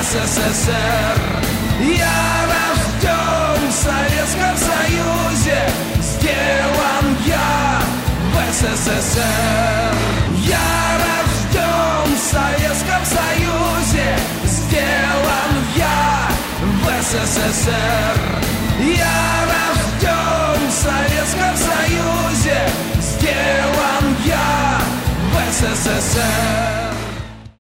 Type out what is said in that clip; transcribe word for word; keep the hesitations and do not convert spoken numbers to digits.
СССР. Я рожден в Советском Союзе, сделан я в СССР. Я рожден в Советском Союзе, сделан я в СССР. Я рожден в Советском Союзе, сделан я в СССР.